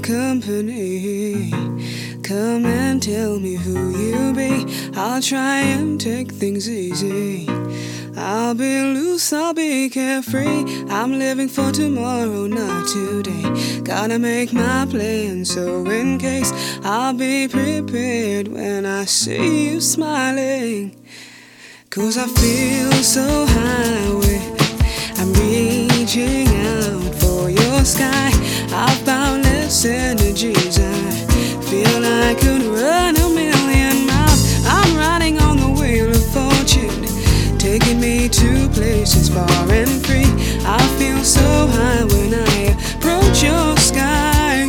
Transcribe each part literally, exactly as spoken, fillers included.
company. Come and tell me who you be. I'll try and take things easy. I'll be loose, I'll be carefree. I'm living for tomorrow, not today. Gotta make my plan, so in case I'll be prepared when I see you smiling. Cause I feel so high with, I'm reaching out for your sky. I've boundless energies. I feel I could run a million miles. I'm riding on the wheel of fortune, taking me to places far and free. I feel so high when I approach your sky.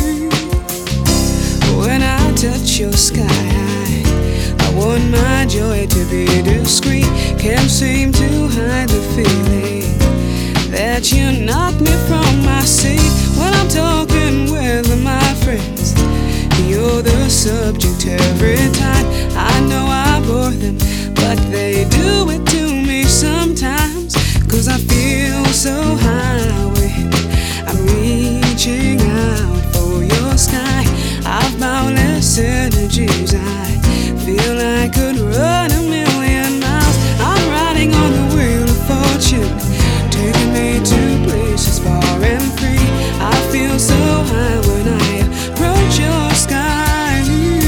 When I touch your sky, I, I want my joy to be discreet. Can't seem to hide the feeling that you knock me from my seat. When I'm talking with my friends, you're the subject every time. I know I bore them, but they do it to me sometimes. Cause I feel so high with, I'm reaching out for your sky. I've boundless energies. I feel I could run a million miles. I'm riding on the wheel of fortune, taking me to places far and free. I feel so high when I approach your sky.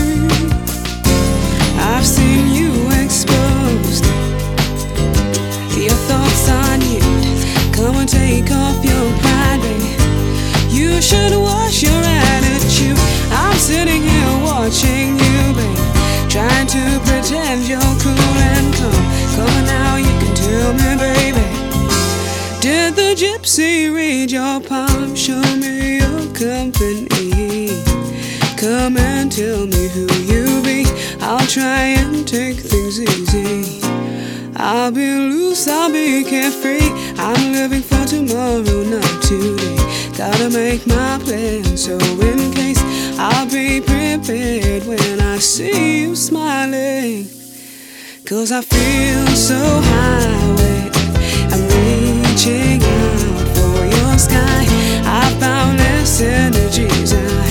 I've seen you exposed, your thoughts on you. Come and take off your pride, baby. You should wash your attitude. I'm sitting here watching you, baby, trying to pretend you're cool and calm. Come on now, you can tell me, baby, did the gypsy read your palm? Show me your company. Come and tell me who you be. I'll try and take things easy. I'll be loose, I'll be carefree. I'm living for tomorrow, not today. Gotta make my plan, so in case I'll be prepared when I see you smiling. Cause I feel so high with, I'm reaching out for your sky. I've boundless energies. I